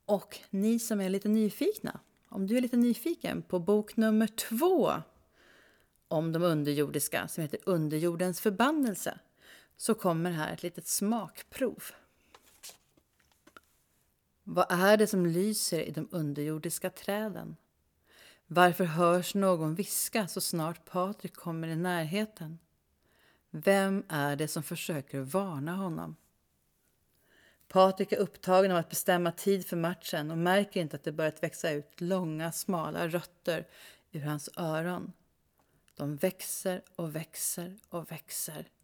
Och ni som är lite nyfikna, om du är lite nyfiken på bok nummer 2 om de underjordiska som heter Underjordens förbannelse, så kommer här ett litet smakprov. Vad är det som lyser i de underjordiska träden? Varför hörs någon viska så snart Patrik kommer i närheten? Vem är det som försöker varna honom? Patrik är upptagen av att bestämma tid för matchen och märker inte att det börjat växa ut långa, smala rötter ur hans öron. De växer och växer och växer